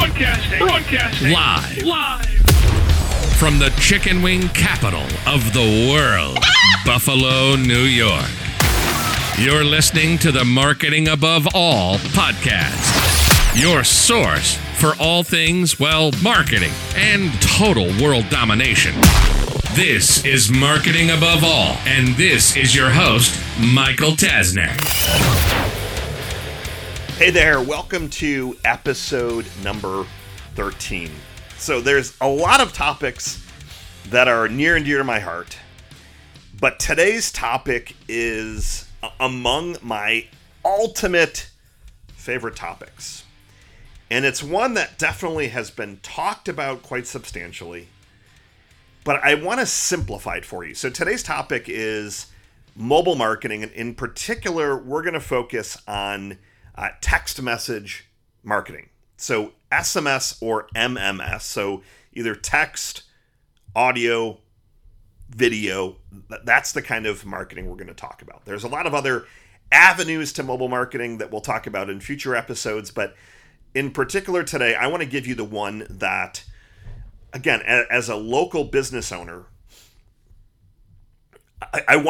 Broadcasting. Live. From the chicken wing capital of the world, Buffalo, New York. You're listening to the Marketing Above All podcast. Your source for all things, marketing and total world domination. This is Marketing Above All, and this is your host, Michael Tasner. Hey there, welcome to episode number 13. So there's a lot of topics that are near and dear to my heart, but today's topic is among my ultimate favorite topics. And it's one that definitely has been talked about quite substantially, but I want to simplify it for you. So today's topic is mobile marketing, and in particular, we're going to focus on text message marketing. So SMS or MMS, so either text, audio, video, that's the kind of marketing we're going to talk about. There's a lot of other avenues to mobile marketing that we'll talk about in future episodes, but in particular today, I want to give you the one that, again, as a local business owner, I've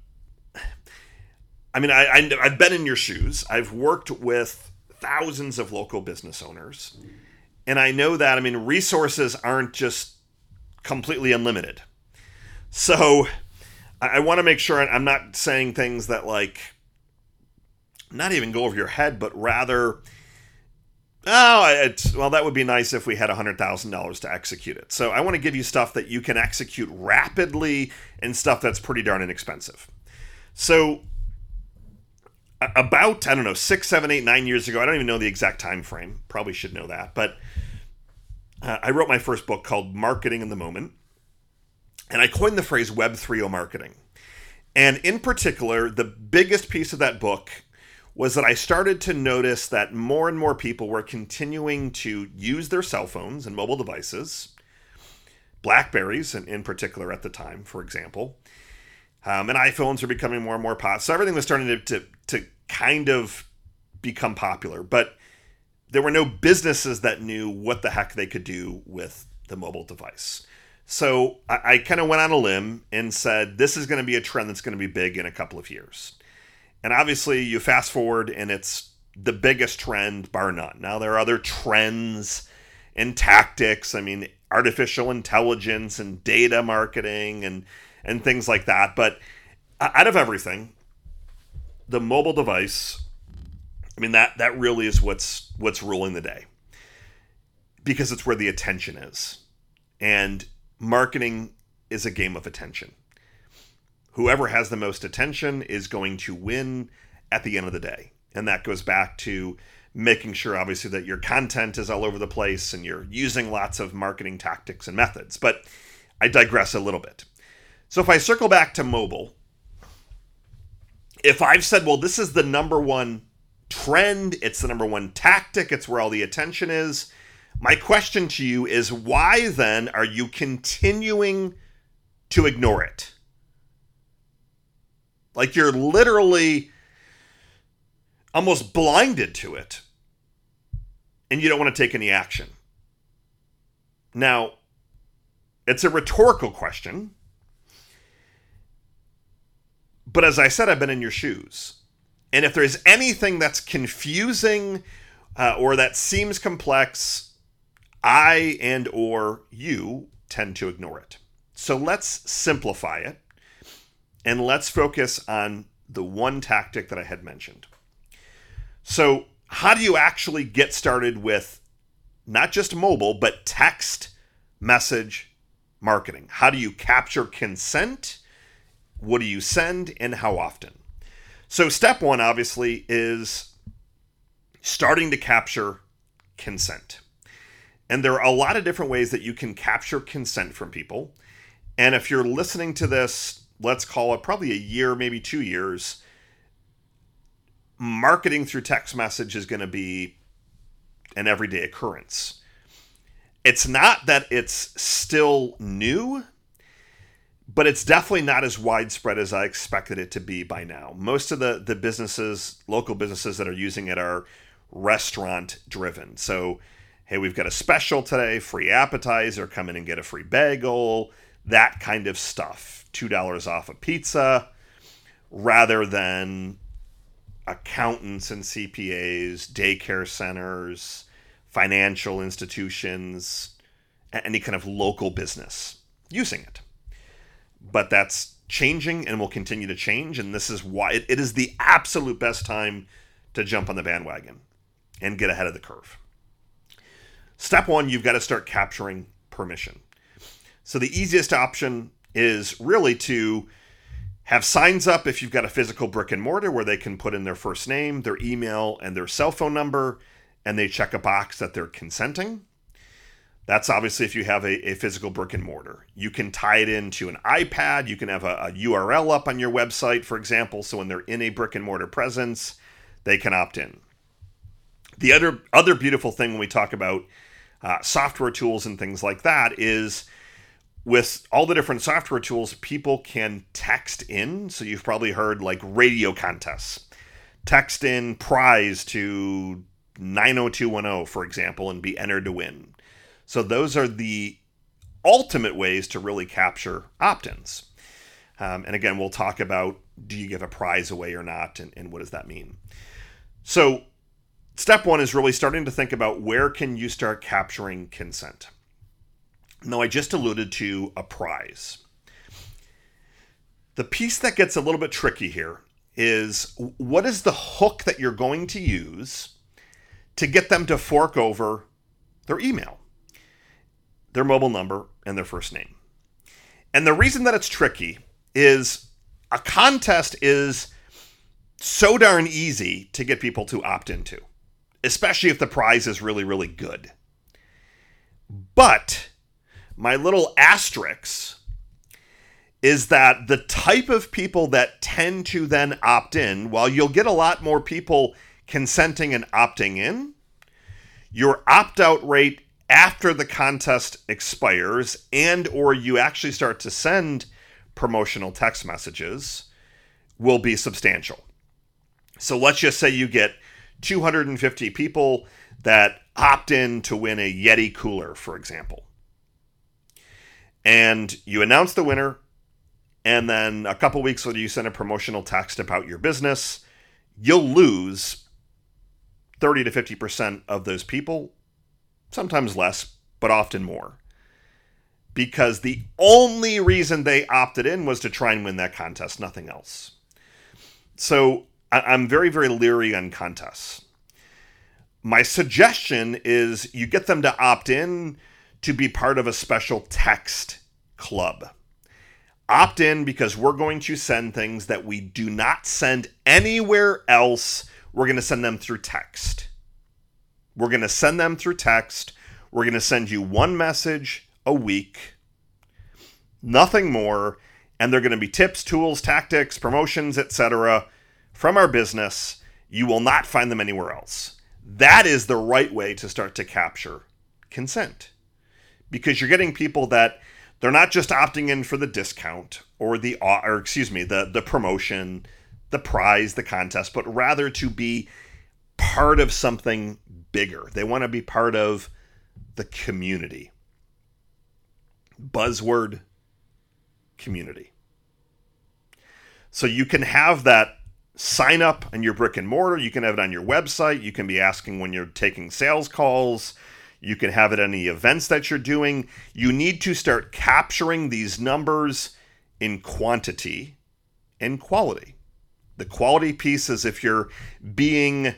been in your shoes. I've worked with thousands of local business owners, and I know that, resources aren't just completely unlimited. So I want to make sure I'm not saying things that not even go over your head, but rather, that would be nice if we had $100,000 to execute it. So I want to give you stuff that you can execute rapidly and stuff that's pretty darn inexpensive. So about, 6, 7, 8, 9 years ago, I don't even know the exact time frame, probably should know that, but I wrote my first book called Marketing in the Moment, and I coined the phrase Web 3.0 marketing. And in particular, the biggest piece of that book was that I started to notice that more and more people were continuing to use their cell phones and mobile devices, BlackBerries in particular at the time, for example, and iPhones are becoming more and more popular. So everything was starting to kind of become popular, but there were no businesses that knew what the heck they could do with the mobile device. So I kind of went on a limb and said, this is going to be a trend that's going to be big in a couple of years. And obviously you fast forward and it's the biggest trend bar none. Now there are other trends and tactics. Artificial intelligence and data marketing and things like that. But out of everything, the mobile device, that really is what's ruling the day, because it's where the attention is. And marketing is a game of attention. Whoever has the most attention is going to win at the end of the day. And that goes back to making sure, obviously, that your content is all over the place and you're using lots of marketing tactics and methods. But I digress a little bit. So if I circle back to mobile, if I've said, well, this is the number one trend, it's the number one tactic, it's where all the attention is, my question to you is, why then are you continuing to ignore it? You're literally almost blinded to it, and you don't want to take any action. Now, it's a rhetorical question, but as I said, I've been in your shoes. And if there's anything that's confusing or that seems complex, I and or you tend to ignore it. So let's simplify it. And let's focus on the one tactic that I had mentioned. So how do you actually get started with not just mobile, but text message marketing? How do you capture consent? What do you send and how often? So step one, obviously, is starting to capture consent. And there are a lot of different ways that you can capture consent from people. And if you're listening to this, let's call it probably a year, maybe 2 years, marketing through text message is going to be an everyday occurrence. It's not that it's still new, but it's definitely not as widespread as I expected it to be by now. Most of the businesses, local businesses that are using it are restaurant driven. So, hey, we've got a special today, free appetizer, come in and get a free bagel, that kind of stuff. $2 off a pizza, rather than accountants and CPAs, daycare centers, financial institutions, any kind of local business using it. But that's changing and will continue to change, and this is why it is the absolute best time to jump on the bandwagon and get ahead of the curve. Step one, you've got to start capturing permission. So the easiest option is really to have signs up if you've got a physical brick and mortar where they can put in their first name, their email, and their cell phone number, and they check a box that they're consenting. That's obviously if you have a physical brick and mortar. You can tie it into an iPad. You can have a URL up on your website, for example, so when they're in a brick and mortar presence, they can opt in. The other beautiful thing when we talk about software tools and things like that is with all the different software tools, people can text in. So you've probably heard like radio contests. Text in prize to 90210, for example, and be entered to win. So those are the ultimate ways to really capture opt-ins. And again, we'll talk about, do you give a prize away or not, and what does that mean? So step one is really starting to think about where can you start capturing consent. Now, I just alluded to a prize. The piece that gets a little bit tricky here is, what is the hook that you're going to use to get them to fork over their email, their mobile number, and their first name? And the reason that it's tricky is a contest is so darn easy to get people to opt into, especially if the prize is really, really good. But my little asterisk is that the type of people that tend to then opt in, while you'll get a lot more people consenting and opting in, your opt-out rate after the contest expires and or you actually start to send promotional text messages will be substantial. So let's just say you get 250 people that opt in to win a Yeti cooler, for example. And you announce the winner, and then a couple weeks later you send a promotional text about your business. You'll lose 30 to 50% of those people, sometimes less, but often more. Because the only reason they opted in was to try and win that contest, nothing else. So I'm very, very leery on contests. My suggestion is you get them to opt in to be part of a special text club. Opt in because we're going to send things that we do not send anywhere else. We're going to send them through text. We're going to send them through text. We're going to send you one message a week, nothing more, and they're going to be tips, tools, tactics, promotions, etc. from our business. You will not find them anywhere else. That is the right way to start to capture consent, because you're getting people that they're not just opting in for the discount or the promotion, the prize, the contest, but rather to be part of something bigger. They want to be part of the community. Buzzword: community. So you can have that sign up on your brick and mortar. You can have it on your website. You can be asking when you're taking sales calls. You can have it at any events that you're doing. You need to start capturing these numbers in quantity and quality. The quality piece is if you're being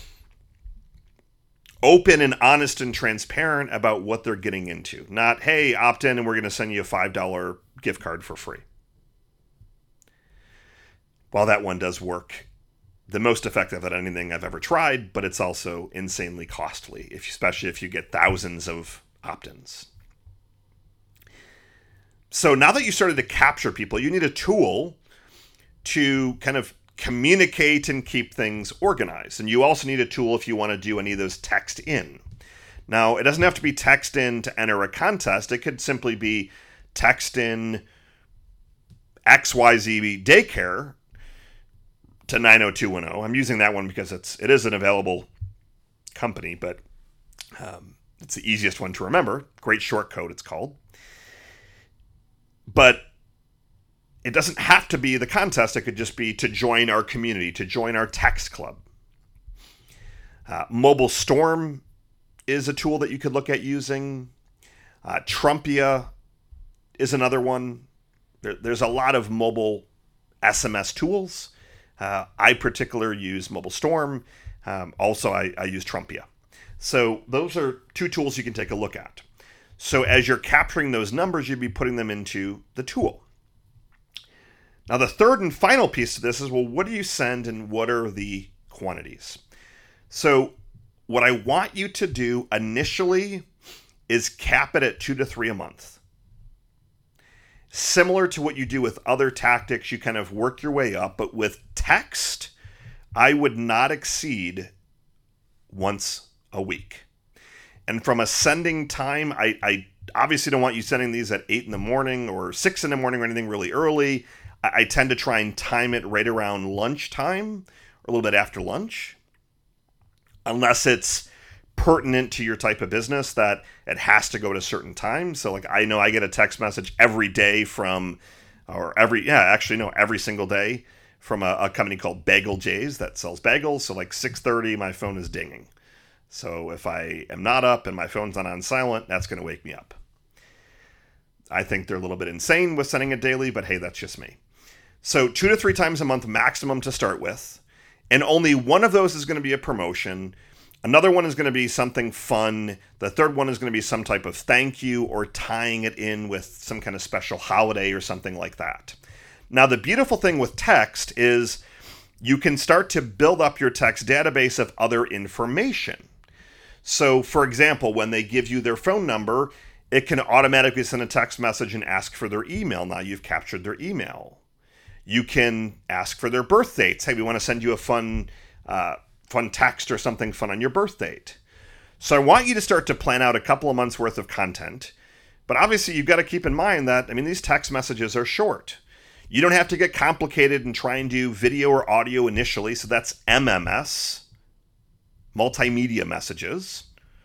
open and honest and transparent about what they're getting into. Not, hey, opt in and we're going to send you a $5 gift card for free. While that one does work the most effective at anything I've ever tried, but it's also insanely costly, especially if you get thousands of opt-ins. So now that you started to capture people, you need a tool to kind of communicate and keep things organized. And you also need a tool if you want to do any of those text in. Now, it doesn't have to be text in to enter a contest. It could simply be text in XYZ daycare to 90210. I'm using that one because it is an available company, but It's the easiest one to remember. Great short code, it's called. But it doesn't have to be the contest. It could just be to join our community, to join our text club. Mobile Storm is a tool that you could look at using. Trumpia is another one. There's a lot of mobile SMS tools. I particularly use Mobile Storm. Also, I use Trumpia. So those are two tools you can take a look at. So as you're capturing those numbers, you'd be putting them into the tool. Now, the third and final piece to this is, well, what do you send and what are the quantities? So what I want you to do initially is cap it at 2 to 3 a month. Similar to what you do with other tactics, you kind of work your way up, but with text, I would not exceed once a week. And from a sending time, I obviously don't want you sending these at 8 in the morning or 6 in the morning or anything really early. I tend to try and time it right around lunchtime or a little bit after lunch, unless it's pertinent to your type of business that it has to go at a certain time. So like I know I get a text message every day every single day from a company called Bagel J's that sells bagels. So like 6:30, my phone is dinging. So if I am not up and my phone's not on silent, that's going to wake me up. I think they're a little bit insane with sending it daily, but hey, that's just me. So 2 to 3 times a month maximum to start with. And only one of those is going to be a promotion. Another one is going to be something fun. The third one is going to be some type of thank you or tying it in with some kind of special holiday or something like that. Now, the beautiful thing with text is you can start to build up your text database of other information. So, for example, when they give you their phone number, it can automatically send a text message and ask for their email. Now you've captured their email. You can ask for their birth dates. Hey, we want to send you a fun text or something fun on your birth date. So I want you to start to plan out a couple of months worth of content. But obviously you've got to keep in mind that, these text messages are short. You don't have to get complicated and try and do video or audio initially. So that's MMS, multimedia messages.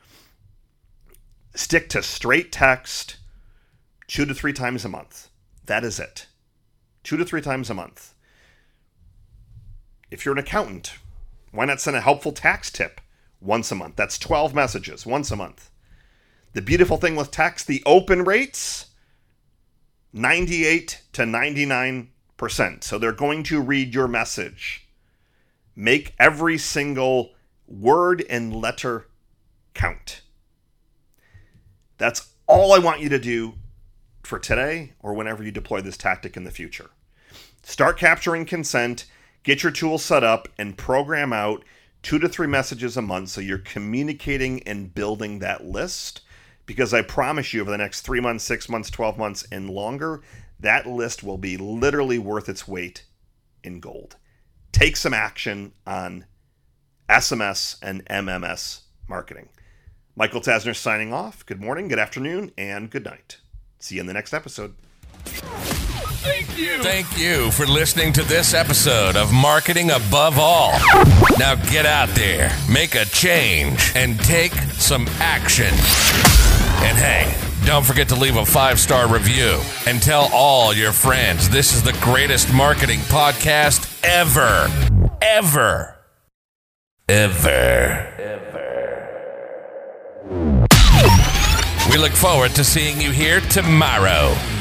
Stick to straight text 2 to 3 times a month. That is it. 2 to 3 times a month. If you're an accountant, why not send a helpful tax tip once a month? That's 12 messages once a month. The beautiful thing with text, the open rates, 98 to 99%. So they're going to read your message. Make every single word and letter count. That's all I want you to do for today or whenever you deploy this tactic in the future. Start capturing consent, get your tool set up, and program out 2 to 3 messages a month so you're communicating and building that list. Because I promise you, over the next 3 months, 6 months, 12 months, and longer, that list will be literally worth its weight in gold. Take some action on SMS and MMS marketing. Michael Tasner signing off. Good morning, good afternoon, and good night. See you in the next episode. Thank you for listening to this episode of Marketing Above All. Now get out there, make a change, and take some action. And hey, don't forget to leave a 5-star review and tell all your friends this is the greatest marketing podcast ever. Ever. Ever. We look forward to seeing you here tomorrow.